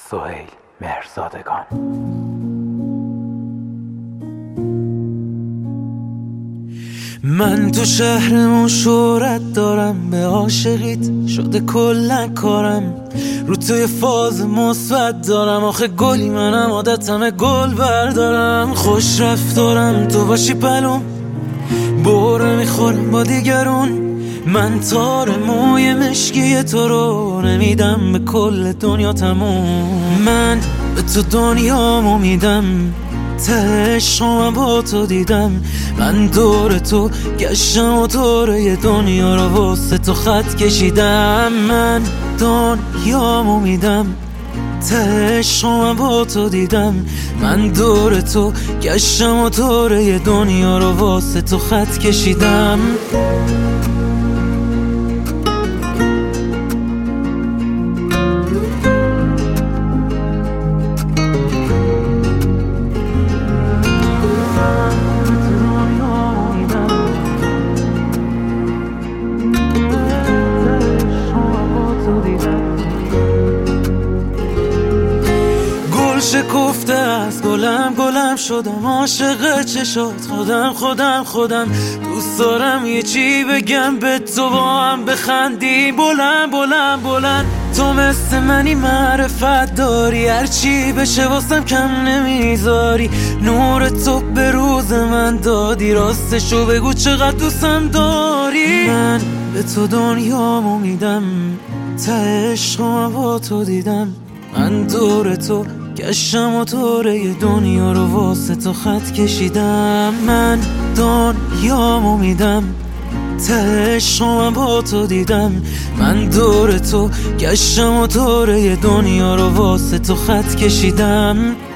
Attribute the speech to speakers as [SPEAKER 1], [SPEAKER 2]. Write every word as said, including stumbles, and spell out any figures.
[SPEAKER 1] سهیل مهرزادگان.
[SPEAKER 2] من تو شهرمون شهرت دارم، به عاشقیت شده کلن کارم، رو توی فاز مثبت دارم، آخه گلی منم عادتمه گل بردارم، خوش رفتارم تو باشی پلوم، بوره میخورم با دیگرون، من تار موی مشکی تو رو نمیدم به کل دنیا تموم، من به تو دنیامو میدم، ته عشقم با تو دیدم، من دور تو گشتم و دوره دنیا رو واسه تو خط کشیدم، من دنیامو میدم، ته عشقم با تو دیدم، من دور تو گشتم و دوره دنیا رو واسه تو خط کشیدم. شکفته از گلم گلم شدم، عاشق چشات خودم خودم خودم، دوست دارم یه چی بگم به تو، با هم بخندی بلند بلند بلند، تو مثل منی معرفت داری، هرچی بشه واسم کم نمیذاری، نور تو به روز من دادی، راستشو بگو چقدر دوستم داری، من به تو دنیامو میدم، ته عشقم با تو دیدم، من دور تو گشتم و دوره دنیا رو واسه تو خط کشیدم، من دنیامو میدم، ته عشقم با تو دیدم، من دور تو گشتم و دوره دنیا رو واسه تو خط کشیدم.